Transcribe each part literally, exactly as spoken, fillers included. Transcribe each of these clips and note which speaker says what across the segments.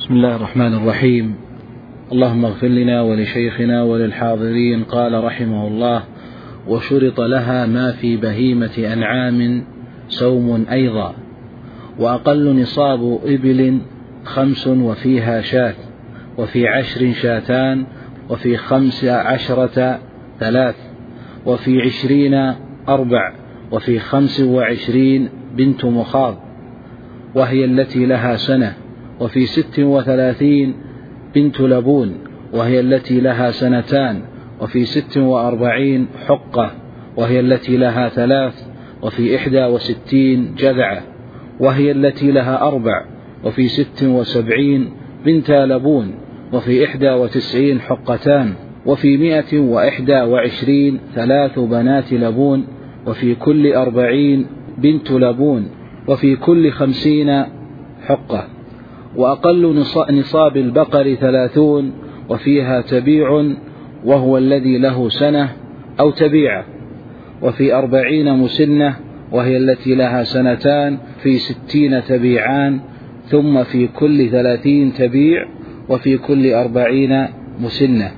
Speaker 1: بسم الله الرحمن الرحيم. اللهم اغفر لنا ولشيخنا وللحاضرين. قال رحمه الله: وشرط لها ما في بهيمة أنعام سوم أيضا، وأقل نصاب إبل خمس وفيها شاة، وفي عشر شاتان، وفي خمس عشرة ثلاث، وفي عشرين أربع، وفي خمس وعشرين بنت مخاض وهي التي لها سنة، وفي ست وثلاثين بنت لبون وهي التي لها سنتان، وفي ست وأربعين حقة وهي التي لها ثلاث، وفي إحدى وستين جذعة وهي التي لها أربع، وفي ست وسبعين بنت لبون وفي إحدى وتسعين حقتان، وفي مئة وإحدى وعشرين ثلاث بنات لبون، وفي كل أربعين بنت لبون، وفي كل خمسين حقة. وأقل نصاب البقر ثلاثون وفيها تبيع وهو الذي له سنة أو تبيعة، وفي أربعين مسنة وهي التي لها سنتان، في ستين تبيعان، ثم في كل ثلاثين تبيع، وفي كل أربعين مسنة.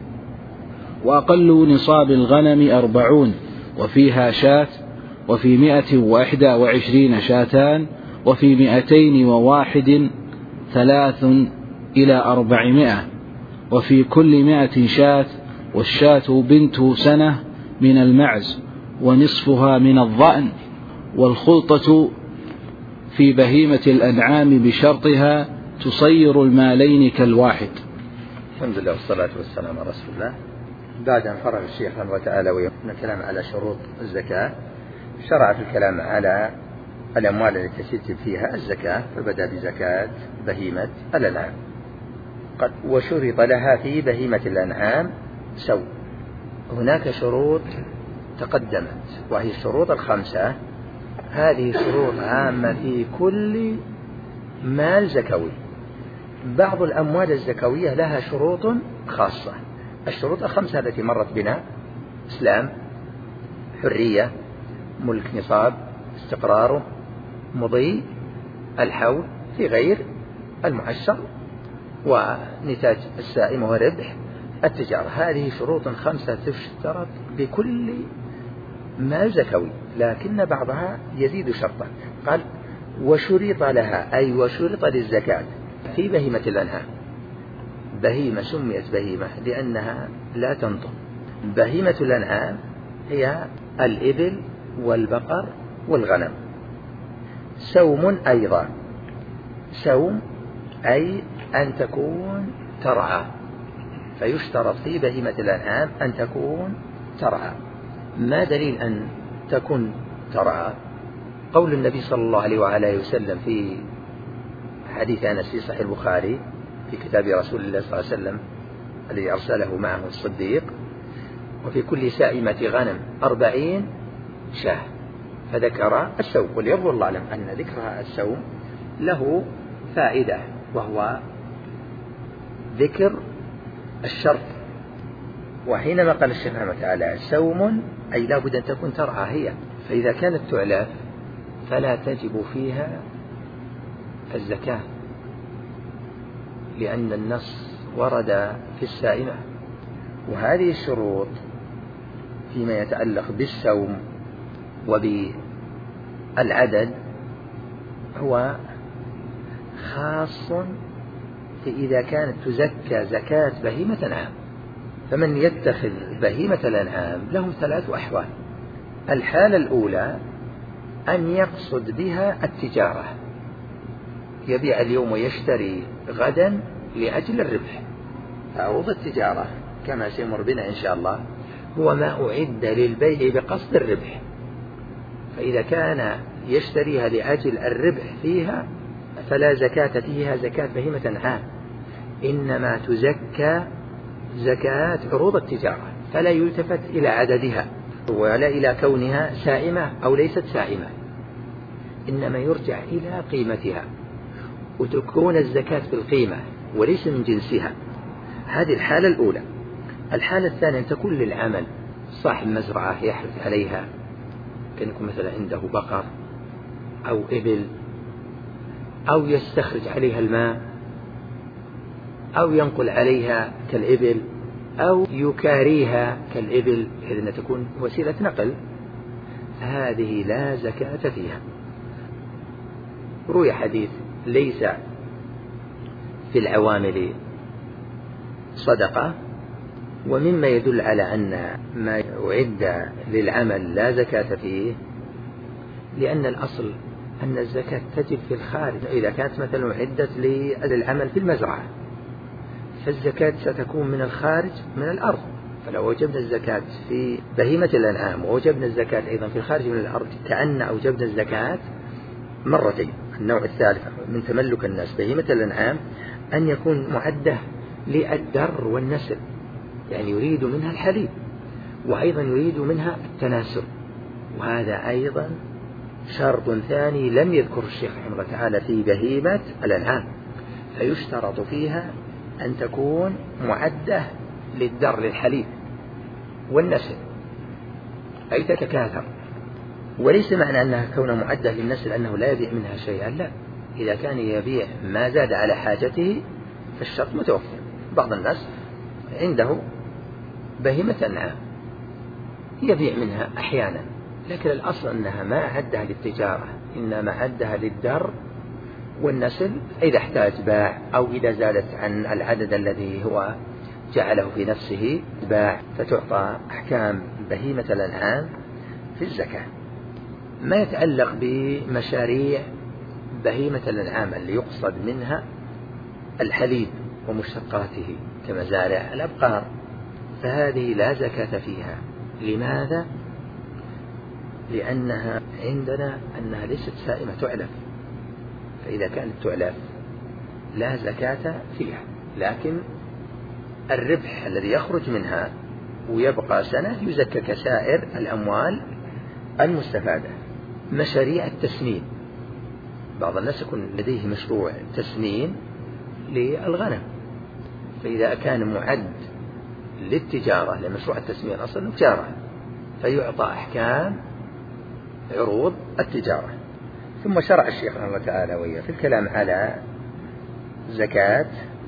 Speaker 1: وأقل نصاب الغنم أربعون وفيها شاة، وفي مئة وإحدى وعشرين شاتان، وفي مئتين وواحد ثلاث إلى أربعمائة، وفي كل مئة شاة، والشاة بنت سنة من المعز ونصفها من الضأن. والخلطة في بهيمة الأنعام بشرطها تصير المالين كالواحد.
Speaker 2: الحمد لله والصلاة والسلام على رسول الله. بعد أن فرغ الشيخ رحمه الله تعالى من الكلام على شروط الزكاة، شرع في الكلام على الأموال التي تجب فيها الزكاة، فبدأ بزكاة بهيمة الأنعام. قد وشرط لها في بهيمة الأنعام سوم. هناك شروط تقدمت وهي الشروط الخمسة. هذه شروط عامة في كل مال زكوي. بعض الأموال الزكوية لها شروط خاصة. الشروط الخمسة التي مرت بنا: إسلام، حرية، ملك نصاب، استقراره، مضي الحول في غير المعشر، ونتاج السائم وربح التجارة. هذه شروط خمسة تشترط بكل مال زكوي، لكن بعضها يزيد شرطا. قال: وشرط لها، أي وشرط للزكاة في بهيمة الأنعام. بهيمة سميت بهيمة لأنها لا تنطق. بهيمة الأنعام هي الإبل والبقر والغنم. سوم أيضا. سوم أي أن تكون ترعى، فيشترط في بهيمة الأنعام أن تكون ترعى. ما دليل أن تكون ترعى؟ قول النبي صلى الله عليه وعلى آله وسلم في حديث أنس في صحيح البخاري في كتاب رسول الله صلى الله عليه وسلم الذي أرسله معه الصديق: وفي كل سائمة غنم أربعين شاة، فذكر السوم. وليظهر الله أعلم أن ذكرها السوم له فائدة، وهو ذكر الشرط. وحينما قال الشيخ رحمه الله تعالى سوم أي لا بد أن تكون ترعى هي، فإذا كانت تعلف فلا تجب فيها الزكاة، لأن النص ورد في السائمة. وهذه الشروط فيما يتعلق بالسوم وبالعدد هو خاص في إذا كانت تزكى زكاة بهيمة أنعام. فمن يتخذ بهيمة الأنعام لهم ثلاث أحوال. الحالة الأولى أن يقصد بها التجارة، يبيع اليوم ويشتري غدا لأجل الربح. عروض التجارة كما سيمر بنا إن شاء الله هو ما أعد للبيع بقصد الربح، فإذا كان يشتريها لأجل الربح فيها فلا زكاة فيها زكاة بهيمة أنعام، إنما تزكى زكاة عروض التجارة، فلا يلتفت إلى عددها ولا إلى كونها سائمة أو ليست سائمة، إنما يرجع إلى قيمتها، وتكون الزكاة بالقيمة وليس من جنسها. هذه الحالة الأولى. الحالة الثانية أن تكون للعمل. صاحب مزرعة يحرث عليها، كان يكون مثلا عنده بقر أو إبل، أو يستخرج عليها الماء أو ينقل عليها كالإبل أو يكاريها كالإبل بحيث أنها تكون وسيلة نقل، هذه لا زكاة فيها. روي حديث ليس في العوامل صدقة، ومما يدل على أن ما أعد للعمل لا زكاة فيه، لأن الأصل أن الزكاة تجب في الخارج. إذا كانت مثلا أعدت للعمل في المزرعة فالزكاة ستكون من الخارج من الأرض، فلو وجبنا الزكاة في بهيمة الأنعام ووجبنا الزكاة أيضا في الخارج من الأرض كأن أوجبنا الزكاة مرتين. النوع الثالث من تملك الناس بهيمة الأنعام أن يكون معدة للدر والنسل، يعني يريد منها الحليب وأيضا يريد منها التناسل، وهذا أيضا شرط ثاني لم يذكر الشيخ رحمه الله تعالى في بهيمة الأنعام، فيشترط فيها أن تكون معدة للدر للحليب والنسل أي تتكاثر. وليس معنى أنها كون معدة للنسل أنه لا يبيع منها شيئا، لا، إذا كان يبيع ما زاد على حاجته فالشرط متوفر. بعض الناس عنده بهيمة أنعام يبيع منها أحيانا، لكن الأصل أنها ما عدها للتجارة، إنما عدها للدر والنسل، إذا احتاج باع، أو إذا زادت عن العدد الذي هو جعله في نفسه باع، فتعطى أحكام بهيمة الأنعام في الزكاة. ما يتعلق بمشاريع بهيمة الأنعام اللي يقصد منها الحليب ومشتقاته كمزارع الأبقار، فهذه لا زكاة فيها. لماذا؟ لأنها عندنا أنها ليست سائمة تعلف، فإذا كانت تعلف لا زكاة فيها، لكن الربح الذي يخرج منها ويبقى سنة يزكى كسائر الأموال المستفادة. مشاريع التسنين، بعض الناس يكون لديه مشروع تسنين للغنم، فإذا كان معد للتجارة لمشروع التسنين أصلا تجارة فيعطى أحكام عروض التجارة. ثم شرع الشيخ رحمه الله تعالى وياه في الكلام على زكاة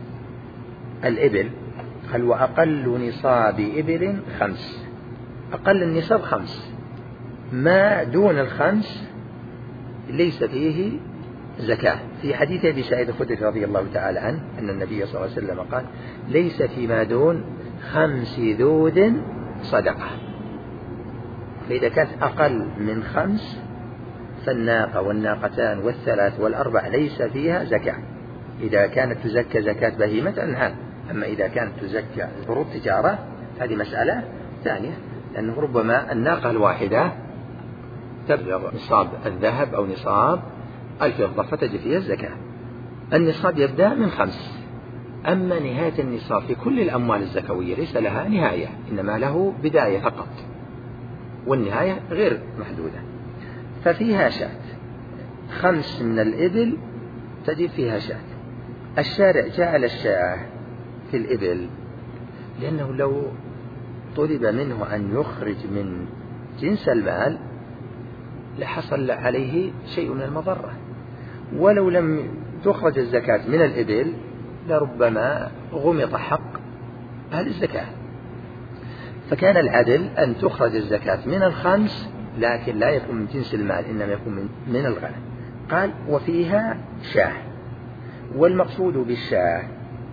Speaker 2: الإبل، قال وأقل نصاب إبل خمس. أقل النصاب خمس، ما دون الخمس ليس فيه زكاة. في حديث أبي سعيد الخدري رضي الله تعالى عنه أن النبي صلى الله عليه وسلم قال ليس فيما دون خمس ذود صدقة. فإذا كانت أقل من خمس فالناقة والناقتان والثلاث والأربع ليس فيها زكاة، إذا كانت تزكى زكاة بهيمة أنعام. أما إذا كانت تزكى عروض تجارة هذه مسألة ثانية، لأنه ربما الناقة الواحدة تبلغ نصاب الذهب أو نصاب الفضة فتجي فيها الزكاة. النصاب يبدأ من خمس، أما نهاية النصاب في كل الأموال الزكوية ليس لها نهاية، إنما له بداية فقط، والنهاية غير محدودة. ففيها شاة، خمس من الإبل تجد فيها شاة. الشارع جعل الشاة في الإبل لأنه لو طلب منه أن يخرج من جنس المال لحصل عليه شيء من المضرة، ولو لم تخرج الزكاة من الإبل لربما غمط حق أهل الزكاة. فكان العدل أن تخرج الزكاة من الخمس، لكن لا يكون من جنس المال، إنما يكون من, من الغنم. قال وفيها شاة، والمقصود بالشاة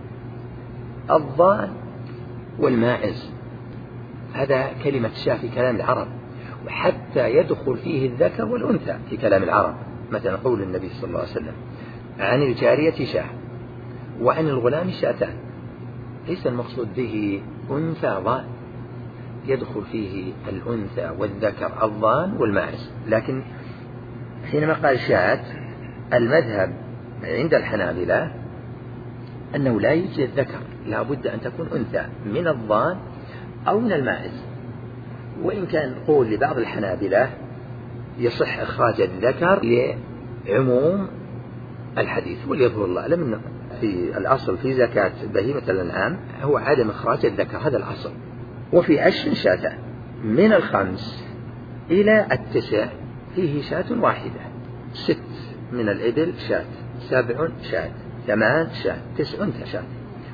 Speaker 2: الضان والماعز. هذا كلمة شاة في كلام العرب، وحتى يدخل فيه الذكر والأنثى في كلام العرب. مثلا قول النبي صلى الله عليه وسلم عن الجارية شاة وعن الغلام شاتان، ليس المقصود به أنثى ضان، يدخل فيه الأنثى والذكر الضان والماعز. لكن حينما قال شاة المذهب عند الحنابلة أنه لا يجي الذكر، لا بد أن تكون أنثى من الضان أو من الماعز. وإن كان قول لبعض الحنابلة يصح إخراج الذكر لعموم الحديث، وليظهر الله أعلم في الأصل في زكاة بهيمة الأنعام هو عدم إخراج الذكر، هذا الأصل. وفي عشر شاة من الخمس إلى التسع فيه شاة واحدة، ست من الإبل شاة، سبع شاة، ثمان شاة، تسع شاة.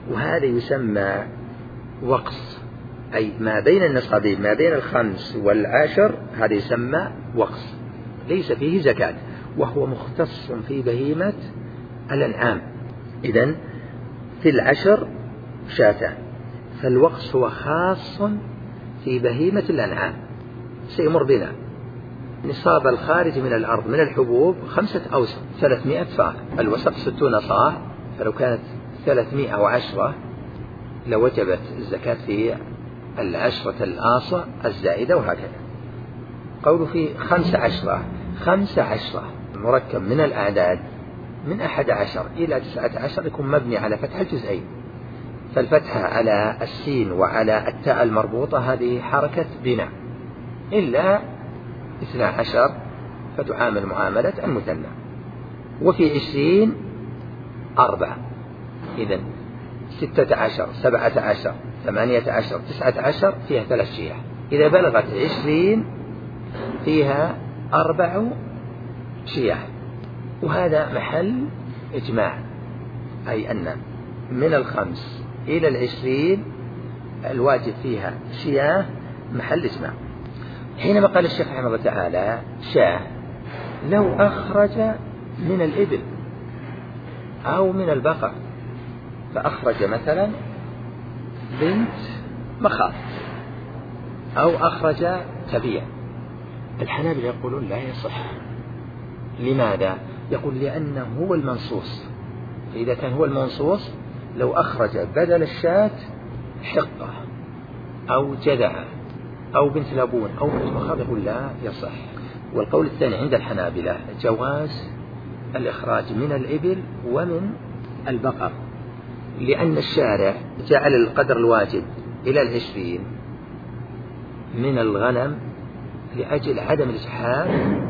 Speaker 2: وهذا يسمى وقص، أي ما بين النصابين ما بين الخمس والعشر هذا يسمى وقص ليس فيه زكاة، وهو مختص في بهيمة الأنعام. إذن في العشر شاتان، فالوقص هو خاص في بهيمة الأنعام. سيمر بنا نصاب الخارج من الأرض من الحبوب خمسة أوسق ثلاثمائة فاق، الوسق ستون صاع، فلو كانت ثلاثمائة وعشرة لوجبت الزكاة في العشرة الآصة الزائدة، وهكذا. قوله في خمسة عشرة، خمسة عشرة مركب من الأعداد من أحد عشر إلى تسعة عشر يكون مبني على فتح الجزئين، فالفتحة على السين وعلى التاء المربوطة هذه حركة بناء، إلا اثنا عشر فتعامل معاملة المثنى. وفي عشرين أربعة، إذن ستة عشر سبعة عشر ثمانية عشر تسعة عشر فيها ثلاث شيح، إذا بلغت عشرين فيها أربع شيح، وهذا محل إجماع، أي أن من الخمس إلى العشرين الواجب فيها شياه محل إجماع. حينما قال الشيخ رحمه الله تعالى شاه، لو أخرج من الإبل أو من البقر، فأخرج مثلا بنت مخاض أو أخرج تبيع، الحنابلة يقولون لا يصح. لماذا؟ يقول لأنه هو المنصوص، فإذا كان هو المنصوص لو أخرج بدل الشاة حقة أو جذعة أو بنت لبون أو بنت مخاض يقول لا يصح. والقول الثاني عند الحنابلة جواز الإخراج من الإبل ومن البقر، لأن الشارع جعل القدر الواجب إلى العشرين من الغنم لأجل عدم الإسحاق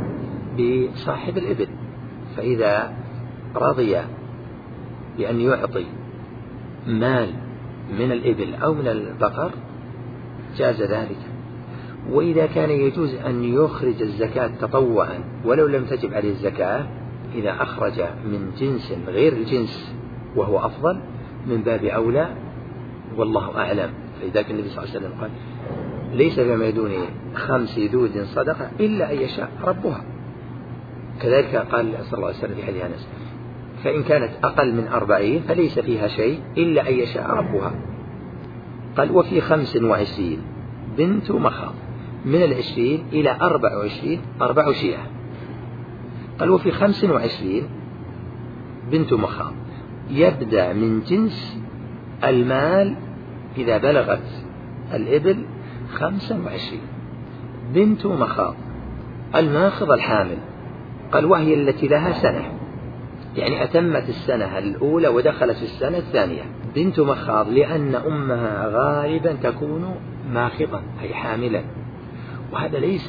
Speaker 2: بصاحب الإبل، فإذا رضي بأن يعطي مال من الإبل أو من البقر جاز ذلك. وإذا كان يجوز أن يخرج الزكاة تطوعا ولو لم تجب عليه الزكاة، إذا أخرج من جنس غير الجنس وهو أفضل من باب أولى، والله أعلم. فإذا كان النبي صلى الله عليه وسلم قال ليس فيما دون خمس دود صدقة إلا أن يشاء ربها، كذلك قال صلى الله عليه وسلم في حديث أنس فإن كانت أقل من أربعين فليس فيها شيء إلا أن يشاء ربها. قال وفي خمس وعشرين بنت مخاض، من العشرين إلى أربع وعشرين أربع شياه. قال وفي خمس وعشرين بنت مخاض، يبدأ من جنس المال إذا بلغت الإبل خمسا وعشرين. بنت مخاض الماخض الحامل، قال وهي التي لها سنة، يعني أتمت السنة الأولى ودخلت في السنة الثانية. بنت مخاض لأن أمها غالبا تكون ماخضا أي حاملا، وهذا ليس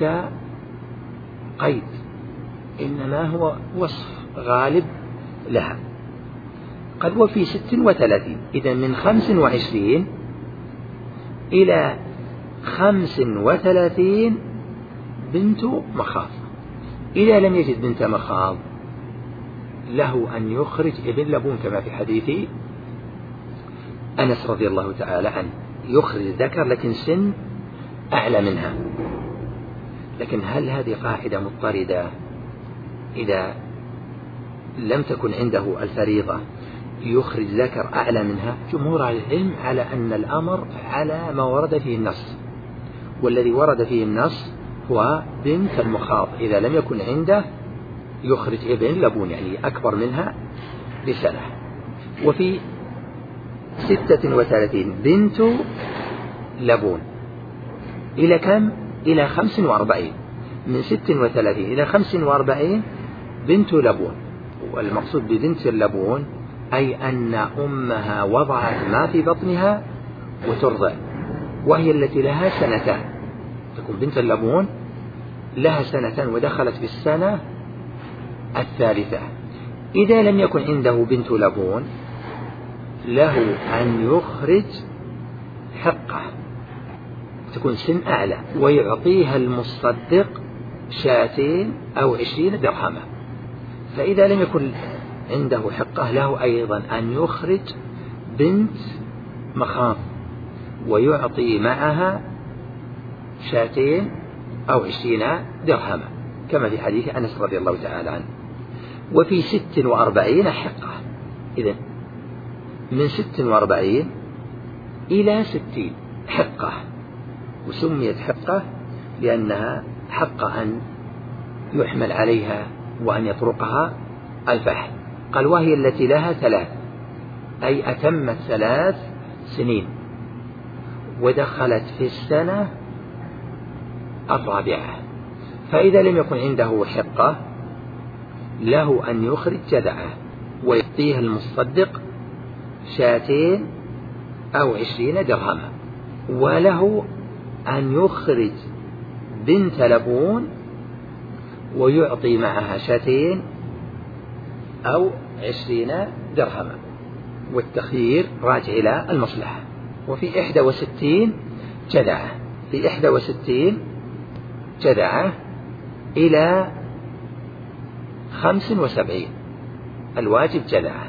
Speaker 2: قيد، إنما هو وصف غالب لها. قال وفي ست وثلاثين، إذا من خمس وعشرين إلى خمس وثلاثين بنت مخاض. إذا لم يجد بنت مخاض له أن يخرج ابن لبون كما في حديث أنس رضي الله تعالى عنه، يخرج ذكر لكن سن أعلى منها. لكن هل هذه قاعدة مضطردة؟ إذا لم تكن عنده الفريضة يخرج ذكر أعلى منها؟ جمهور العلم على أن الأمر على ما ورد فيه النص، والذي ورد فيه النص هو بنت المخاض، إذا لم يكن عنده يخرج ابن لبون يعني أكبر منها بسنة. وفي ستة وثلاثين بنت لبون إلى كم؟ إلى خمس وأربعين. من ست وثلاثين إلى خمس وأربعين بنت لبون. والمقصود ببنت اللبون أي أن أمها وضعت ما في بطنها وترضع، وهي التي لها سنتان، تكون بنت اللبون لها سنتان ودخلت في السنة الثالثة. إذا لم يكن عنده بنت لبون له أن يخرج حقة تكون سن أعلى، ويعطيها المصدق شاتين أو عشرين درهما. فإذا لم يكن عنده حقة له أيضا أن يخرج بنت مخاض ويعطي معها شاتين أو عشرين درهما كما في حديث أنس رضي الله تعالى عنه. وفي ست وأربعين حقة، إذن من ست وأربعين إلى ستين حقة، وسميت حقة لأنها حق أن يحمل عليها وأن يطرقها الفحل. قال وهي التي لها ثلاث، أي أتمت ثلاث سنين ودخلت في السنة الرابعة. فإذا لم يكن عنده حقة له أن يخرج جذعه ويعطيها المصدق شاتين أو عشرين درهما، وله أن يخرج بنت لبون ويعطي معها شاتين أو عشرين درهما، والتخيير راجع إلى المصلحة. وفي إحدى وستين جذعه، في إحدى وستين جذعه إلى خمس وسبعين الواجب جذعه.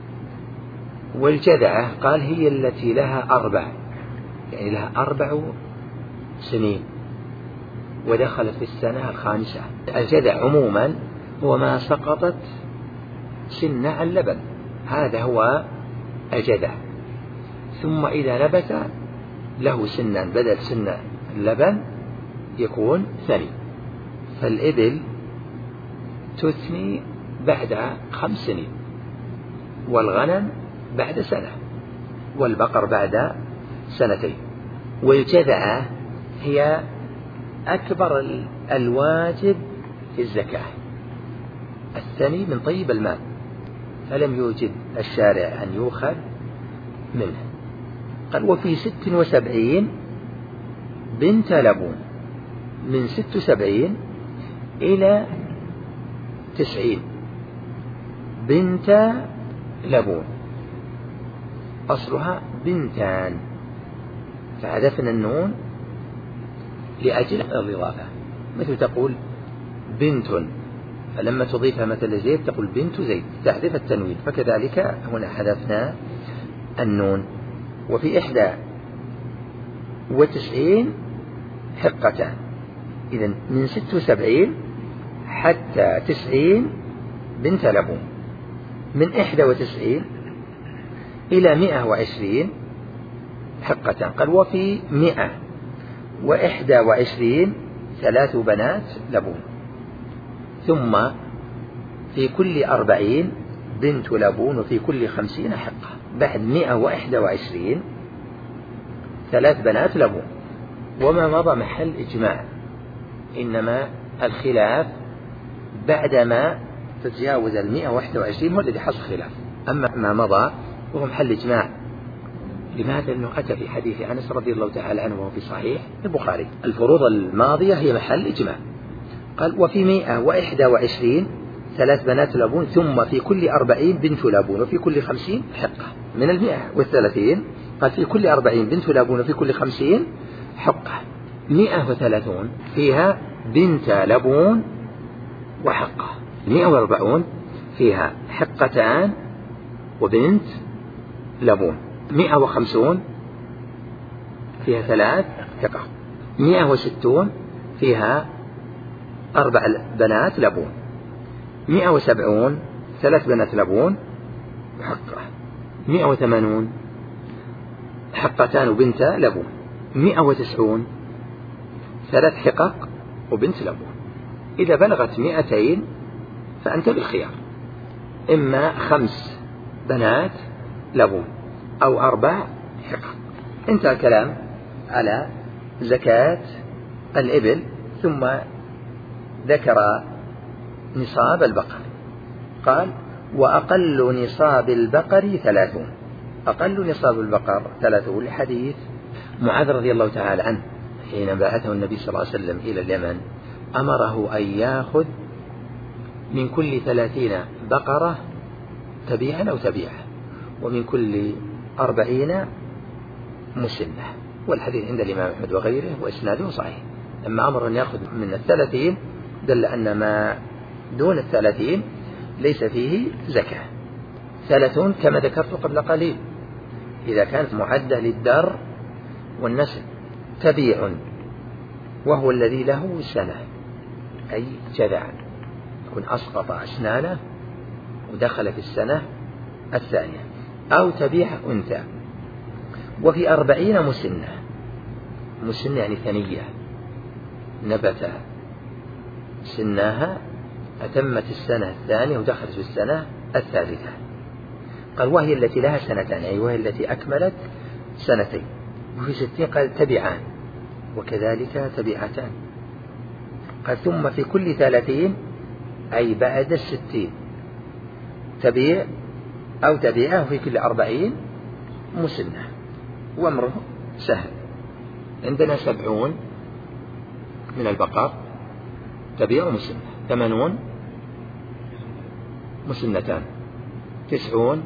Speaker 2: والجذعه قال هي التي لها أربع، يعني لها أربع سنين ودخلت في السنة الخامسة. الجذع عموما هو ما سقطت سن اللبن، هذا هو الجذع. ثم إذا نبت له سنا بدل سن اللبن يكون ثني. فالإبل تثني بعد خمس سنين، والغنم بعد سنة، والبقر بعد سنتين. والجذعة هي أكبر الواجب في الزكاة، الثني من طيب المال، فلم يوجد الشارع أن يؤخذ منه. قال وفي ست وسبعين بنت لبون، من ست وسبعين إلى تسعين بنت لبون، أصلها بنتان، فحذفنا النون لأجل الإضافة، مثل تقول بنت، فلما تضيفها مثل زيد تقول بنت زيد، تحذف التنوين، فكذلك هنا حذفنا النون. وفي إحدى وتسعين حقتان، إذن من ست وسبعين حتى تسعين بنت لبون. من إحدى وتسعين إلى مئة وعشرين حقتان. قال وفي مئة وإحدى وعشرين ثلاث بنات لبون. ثم في كل أربعين بنت لبون، وفي كل خمسين حقة. بعد مئة وإحدى وعشرين ثلاث بنات لبون. وما مضى محل إجماع، إنما الخلاف بعدما تتجاوز المئة وإحدى وعشرين هو الذي حصل خلاف. أما ما مضى وهو محل إجماع. لماذا؟ لأنه أتى في حديث أنس رضي الله تعالى عنه وهو في صحيح البخاري. الفروض الماضية هي محل إجماع. قال وفي مئة وإحدى وعشرين ثلاث بنات لبون، ثم في كل أربعين بنت لبون، وفي كل خمسين حقة. من المئة والثلاثين قال في كل أربعين بنت لبون، وفي كل خمسين حقة. مئة وثلاثون فيها بنت لبون وحقة. مئة وأربعون فيها حقتان وبنت لبون. مئة وخمسون فيها ثلاث حقق. مئة وستون فيها أربع بنات لبون. مئة وسبعون ثلاث بنات لبون وحقة. مئة وثمانون حقتان وبنت لبون. مئة وتسعون ثلاث حقق وبنت لبون. إذا بلغت مئتين فأنت بالخيار، إما خمس بنات لبون أو أربع حقق. انتهى الكلام على زكاة الإبل. ثم ذكر نصاب البقر. قال وأقل نصاب البقر ثلاثون. أقل نصاب البقر ثلاثون لحديث معاذ رضي الله تعالى عنه حين بعثه النبي صلى الله عليه وسلم إلى اليمن، أمره أن يأخذ من كل ثلاثين بقرة تبيعا أو تبيعا، ومن كل أربعين مسنة. والحديث عند الإمام أحمد وغيره وإسناده صحيح. أما أمر أن يأخذ من الثلاثين دل أن ما دون الثلاثين ليس فيه زكاة. ثلاثون كما ذكرت قبل قليل، إذا كانت معدة للدر والنسل. تبيع وهو الذي له سنة، أي جذع، يكون أسقط أسنانه ودخل في السنة الثانية. أو تبيع أنثى. وفي أربعين مسنة، مسنة يعني ثنية، نبت سناها أتمت السنة الثانية ودخلت في السنة الثالثة. قال وهي التي لها سنتان، أي وهي التي أكملت سنتين. وفي ستين قال تبعان، وكذلك تبعتان. قال ثم في كل ثلاثين، أي بعد الستين، تبيع أو تبيعه في كل أربعين مسنة. وأمره سهل. عندنا سبعون من البقر تبيع مسنة، ثمانون مسنتان، تسعون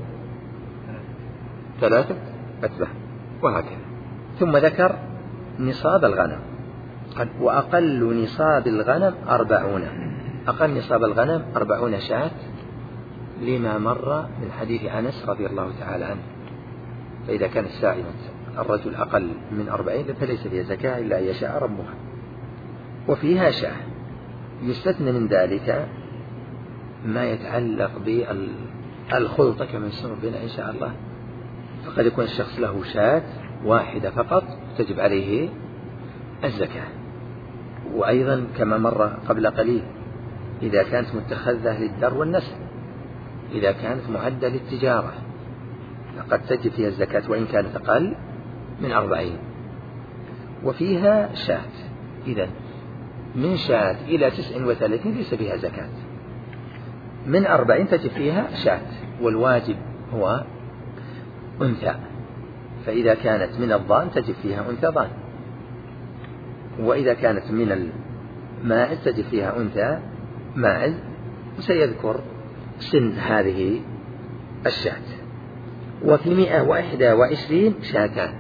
Speaker 2: ثلاثة أتباع، وهكذا. ثم ذكر نصاب الغنم. قال وأقل نصاب الغنم أربعون، أقل نصاب الغنم أربعون شاة، لما مر من حديث أنس رضي الله تعالى عنه. فإذا كانت سائمة الرجل أقل من أربعين فليس فيها زكاة إلا أن يشاء ربها. وفيها شاة. يستثنى من ذلك ما يتعلق بالخلطة كما يسمى بنا إن شاء الله. فقد يكون الشخص له شاة واحدة فقط تجب عليه الزكاة. وأيضا كما مر قبل قليل إذا كانت متخذة للدر والنسل، إذا كانت معدة للتجارة فقد تجب فيها الزكاة وإن كانت أقل من أربعين. وفيها شاة. إذن من شاة إلى تسع وثلاثين ليس فيها زكاة، من أربعين تجب فيها شاة، والواجب هو أنثى. فإذا كانت من الضان تجب فيها أنثى ضان، وإذا كانت من الماعز تجب فيها أنثى ماعز. وسيذكر سن هذه الشاة. وفي مئة وإحدى وعشرين شاتان.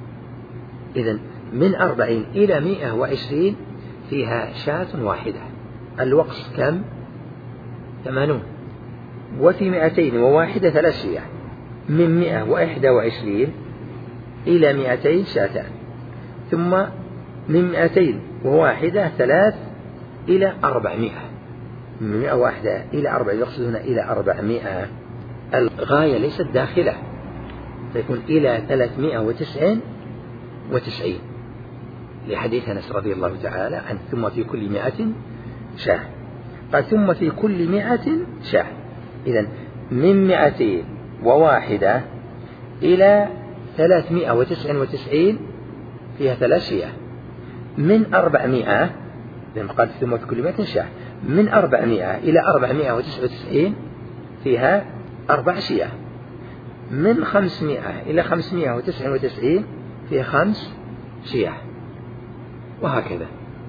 Speaker 2: إذن من أربعين إلى مئة وعشرين فيها شاة واحدة. الوقص كم؟ ثمانون. وفي مئتين وواحدة ثلاث شياه. من مئة وإحدى وعشرين إلى مئتين شاتان. ثم من مئتين وواحدة ثلاث إلى أربعمائة. من مئة واحدة إلى أربعة، يقصد هنا إلى أربعمائة. الغاية ليست داخلة، فيكون إلى ثلاثمائة وتسعين وتسعين لحديث أنس رضي الله تعالى عنه. ثم في كل مئة شاة. قال ثم في كل مئة شاة. إذن من مئتين وواحدة إلى ثلاثمائة وتسعين وتسعين فيها ثلاث شياه. من أربعمائة، لما قال ثم في كل مئة شاة، من أربعمائة إلى أربعمائة وتسعة وتسعين فيها أربع شياه. من خمسمائة إلى خمسمائة وتسعة وتسعين فيها خمس شياه، وهكذا.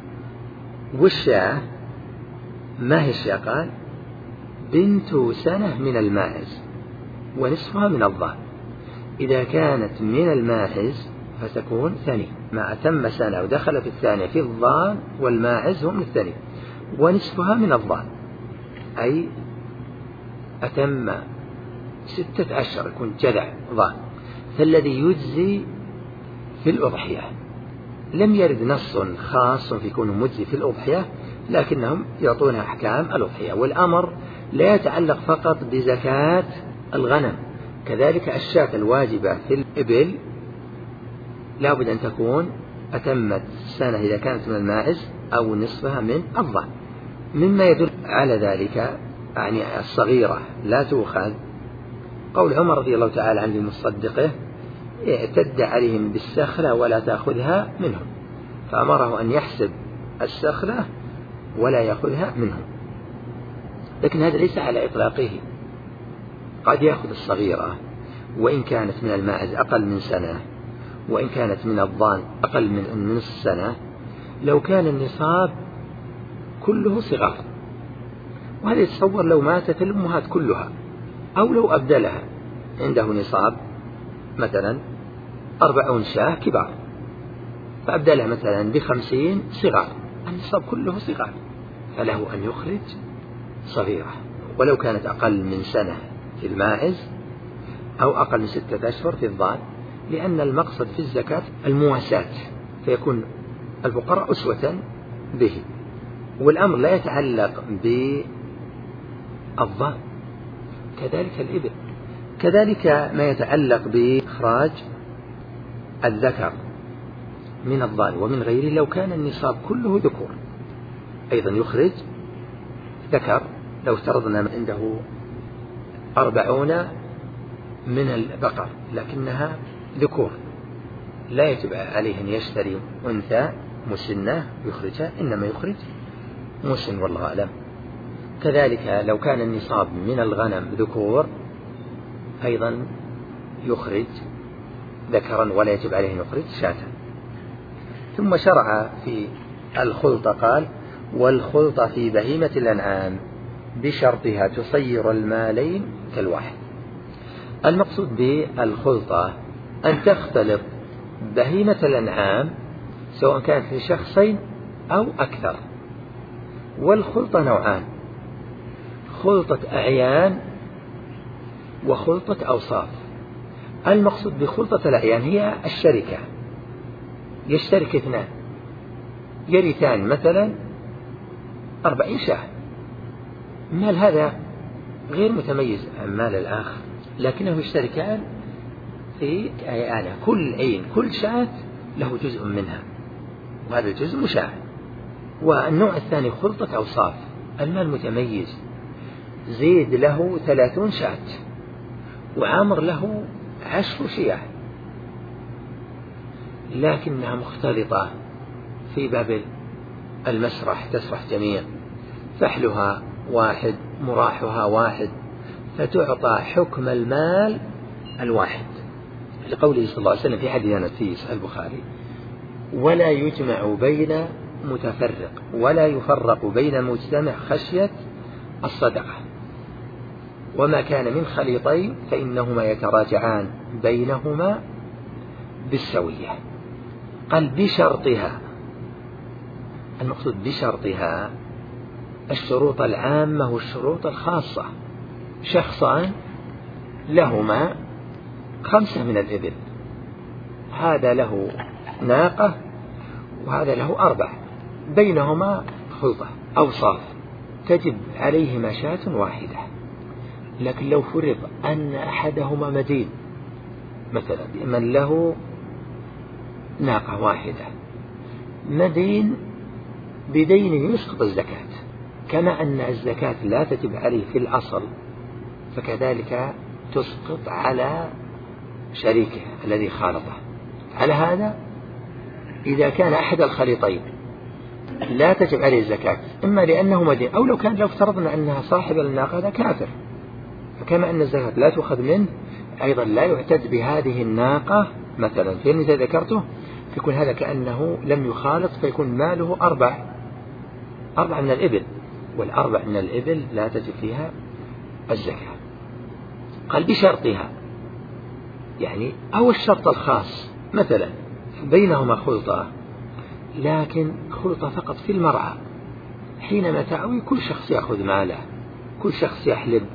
Speaker 2: والشاة ما هي الشاة؟ قال بنت سنة من الماعز ونصفها من الضان. إذا كانت من الماعز فتكون ثني، ما أتم سنة ودخل في الثانية في الضان والماعز هم الثني. ونصفها من الضان، أي أتم ستة أشهر يكون جذع ضان. فالذي يجزي في الأضحية لم يرد نص خاص في كونه مجزي في الأضحية، لكنهم يعطونها أحكام الأضحية. والأمر لا يتعلق فقط بزكاة الغنم، كذلك الشاة الواجبة في الإبل لا بد أن تكون أتمت سنة إذا كانت من الماعز أو نصفها من الضان. مما يدل على ذلك يعني الصغيرة لا تؤخذ قول عمر رضي الله تعالى عنه لمصدقه اعتد عليهم بالسخلة ولا تأخذها منهم، فأمره أن يحسب السخلة ولا يأخذها منهم. لكن هذا ليس على إطلاقه، قد يأخذ الصغيرة وإن كانت من الماعز أقل من سنة، وإن كانت من الضان أقل من نصف سنة، لو كان النصاب كله صغار. وهذا يتصور لو ماتت الأمهات كلها، أو لو أبدلها عنده نصاب مثلا أربعون شاة كبار فأبدلها مثلا بخمسين صغار، النصاب كله صغار، فله أن يخرج صغيرة. ولو كانت أقل من سنة في الماعز أو أقل من ستة أشهر في الضان لأن المقصد في الزكاة المواساة، فيكون الفقراء أسوة به، والأمر لا يتعلق بالضأن. كذلك الإبل، كذلك ما يتعلق بإخراج الذكر من الضأن ومن غيره. لو كان النصاب كله ذكور أيضا يخرج ذكر. لو افترضنا عنده أربعون من البقر لكنها ذكور، لا يجب عليه أن يشتري أنثى مسنة يخرجها، إنما يخرج مسن والله أعلم. كذلك لو كان النصاب من الغنم ذكور أيضا يخرج ذكرا ولا يجب عليه أن يخرج شاة. ثم شرع في الخلطة قال: والخلطة في بهيمة الأنعام بشرطها تصير المالين كالواحد. المقصود بالخلطة أن تختلط بهيمة الأنعام سواء كانت لشخصين أو أكثر. والخلطة نوعان: خلطة أعيان وخلطة أوصاف. المقصود بخلطة الأعيان هي الشركة، يشترك اثنان يرثان مثلا أربعين شاة، مال هذا غير متميز عن مال الآخر لكنهم يشتركان في أعيانها، كل عين كل شاة له جزء منها وهذا الجزء مشاع. والنوع الثاني خلطة أوصاف، المال متميز، زيد له ثلاثون شاة وعامر له عشر شياه لكنها مختلطة في باب المسرح، تسرح جميع، فحلها واحد مراحها واحد، فتعطى حكم المال الواحد، لقوله صلى الله عليه وسلم في حديث أنس في صحيح البخاري: ولا يجمع بين متفرق ولا يفرق بين مجتمع خشية الصدقة، وما كان من خليطين فإنهما يتراجعان بينهما بالسوية. قال بشرطها، المقصود بشرطها الشروط العامة والشروط الخاصة. شخصان لهما خمسة من الإبل، هذا له ناقة وهذا له أربع، بينهما خلطة أوصاف تجب عليهما شاة واحدة. لكن لو فرض أن أحدهما مدين مثلا، من له ناقة واحدة مدين بدين يسقط الزكاة، كما أن الزكاة لا تجب عليه في الأصل فكذلك تسقط على شريكه الذي خالطه. على هذا إذا كان أحد الخليطين لا تجب عليه الزكاة، إما لأنه مدين أو لو كان لو افترضنا أنها صاحب الناقة هذا كافر، فكما أن الزكاة لا تؤخذ منه أيضا لا يعتد بهذه الناقة مثلا في المثال ذكرته، فيكون هذا كأنه لم يخالط، فيكون ماله أربع أربع من الإبل، والأربع من الإبل لا تجب فيها الزكاة. قال بشرطها، يعني أو الشرط الخاص مثلا بينهما خلطة، لكن خلطة فقط في المرعى، حينما تعوي كل شخص يأخذ ماله، كل شخص يحلب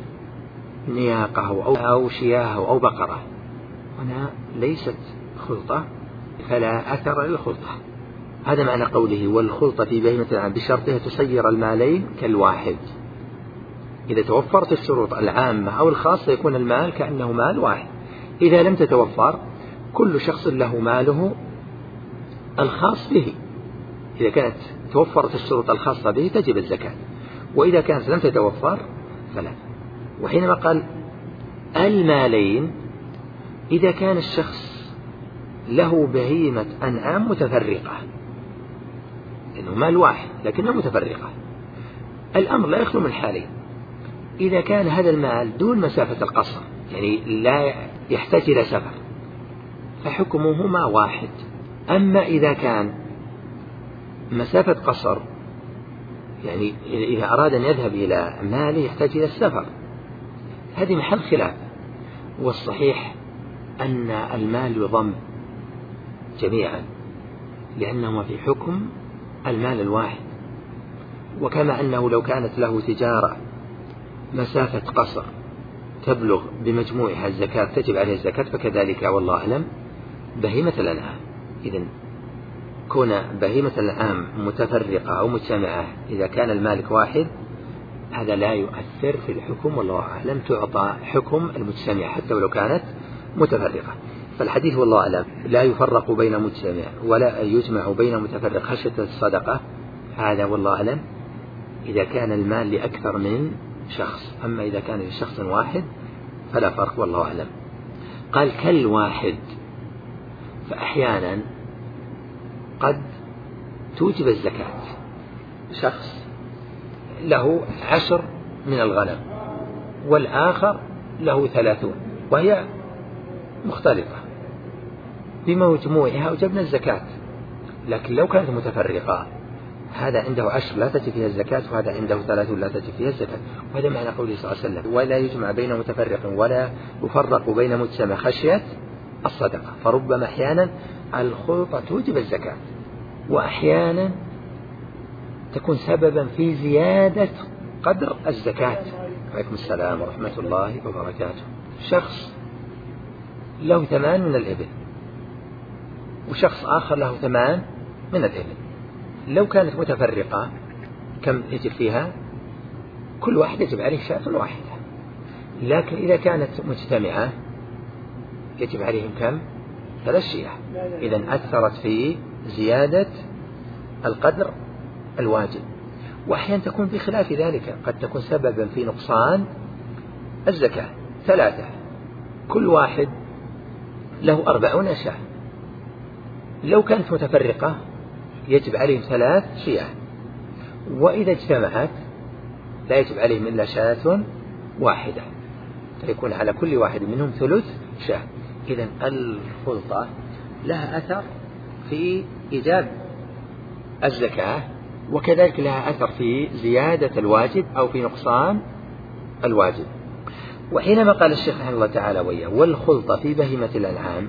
Speaker 2: نياقه أو شياه أو بقرة، هنا ليست خلطة فلا أثر للخلطة. هذا معنى قوله والخلطة في بهيمة الأنعام بشرطها تسير المالين كالواحد. إذا توفرت الشروط العامة أو الخاصة يكون المال كأنه مال واحد. إذا لم تتوفر كل شخص له ماله الخاص به، إذا كانت توفرت الشروط الخاصة به تجب الزكاة، وإذا كانت لم تتوفر فلا. وحينما قال المالين، إذا كان الشخص له بهيمة أنعام متفرقة، لأنه مال واحد لكنها متفرقة، الأمر لا يخلو من حالين: إذا كان هذا المال دون مسافة القصر، يعني لا يحتاج إلى سفر، فحكمهما واحد. أما إذا كان مسافة قصر، يعني إذا أراد أن يذهب إلى ماله يحتاج إلى السفر، هذه محل خلاف. والصحيح أن المال يضم جميعا لأنهما في حكم المال الواحد. وكما أنه لو كانت له تجارة مسافة قصر تبلغ بمجموعها الزكاة تجب عليها الزكاة، فكذلك والله أعلم بهيمة الأنعام. إذن كون بهيمة الأنعام متفرقة أو مجتمعة إذا كان المالك واحد هذا لا يؤثر في الحكم، والله أعلم تعطى حكم المجتمع حتى ولو كانت متفرقة. فالحديث والله أعلم لا يفرق بين مجتمع ولا يجمع بين متفرق خشية الصدقة، هذا والله أعلم إذا كان المال لأكثر من شخص، أما إذا كان لشخص واحد فلا فرق والله أعلم. قال كالواحد، فأحيانا قد توجب الزكاة شخص له عشر من الغنم والآخر له ثلاثون وهي مختلفة، بمجموعها وجبنا الزكاة. لكن لو كانت متفرقة هذا عنده عشر لا تجب فيها الزكاة وهذا عنده ثلاثون لا تجب فيها الزكاة. وهذا معنى قوله صلى الله عليه وسلم ولا يجمع بين متفرق ولا يفرق بين مجتمع خشية الصدقة. فربما أحيانا الخلطة توجب الزكاة وأحيانا تكون سببا في زيادة قدر الزكاة. عليكم السلام ورحمة الله وبركاته. شخص له ثمان من الإبل وشخص آخر له ثمان من الإبل، لو كانت متفرقة كم يجب فيها؟ كل واحد يجب عليه شاة واحدة. لكن إذا كانت مجتمعة يجب عليهم كم؟ ثلاث شياه. إذن أثرت في زيادة القدر الواجب. وأحيانا تكون بخلاف ذلك، قد تكون سببا في نقصان الزكاة. ثلاثة كل واحد له أربعون شاة، لو كانت متفرقة يجب عليهم ثلاث شياه، وإذا اجتمعت لا يجب عليهم إلا شاة واحدة، فيكون على كل واحد منهم ثلث شاة. إذن الخلطة لها أثر في إيجاب الزكاة، وكذلك لها أثر في زيادة الواجب أو في نقصان الواجب. وحينما قال الشيخ رحمه الله تعالى وياه والخلطة في بهيمة الأنعام،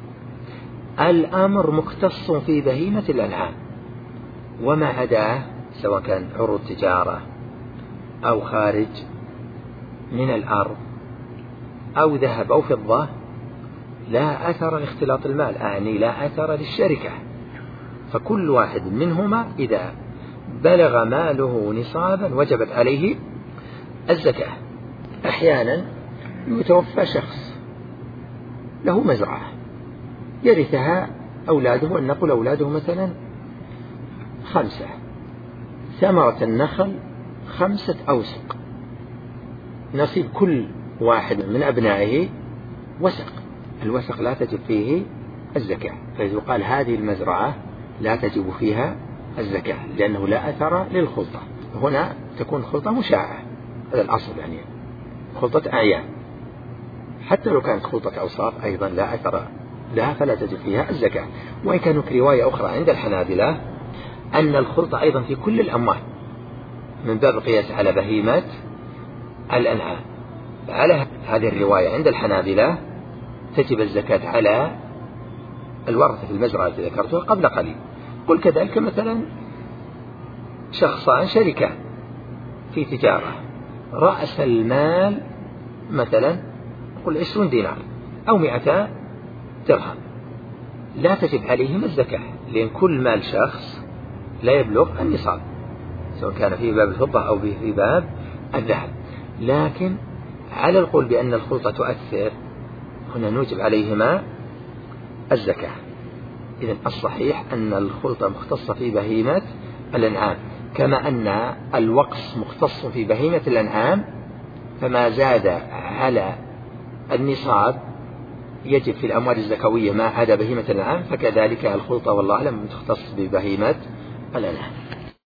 Speaker 2: الأمر مختص في بهيمة الأنعام وما عداه سواء كان عروض تجارة أو خارج من الأرض أو ذهب أو فضة لا أثر لاختلاط المال، أعني لا أثر للشركة. فكل واحد منهما إذا بلغ ماله نصابا وجبت عليه الزكاة. أحيانا يتوفى شخص له مزرعة يرثها أولاده، ولنقل أولاده مثلا خمسة، ثمرة النخل خمسة أوسق، نصيب كل واحد من أبنائه وسق. الوسق لا تجب فيه الزكاة، فإذا قال هذه المزرعة لا تجب فيها الزكاة لأنه لا أثر للخلطة. هنا تكون خلطة مشاعة، هذا الأصل، يعني خلطة أعيان. حتى لو كانت خلطة أوصاف أيضا لا أثر لها فلا تجب فيها الزكاة. وإن كان رواية أخرى عند الحنابلة أن الخلطة أيضا في كل الأموال من باب القياس على بهيمة الأنعام. على هذه الرواية عند الحنابلة تجب الزكاة على الورثة في المزرعة التي ذكرتها قبل قليل. قل كذلك مثلا شخصان شركة في تجارة، رأس المال مثلا قل عشرون دينار أو مئتا درهم، لا تجب عليهم الزكاة لأن كل مال شخص لا يبلغ النصاب سواء كان في باب الفضة أو في باب الذهب. لكن على القول بأن الخلطة تؤثر هنا نوجب عليهما الزكاة. إذن الصحيح أن الخلطة مختصة في بهيمة الأنعام، كما أن الوقص مختص في بهيمة الأنعام، فما زاد على النصاب يجب في الأموال الزكوية ما عدا بهيمة الأنعام، فكذلك الخلطة والله أعلم تختص ببهيمة الأنعام.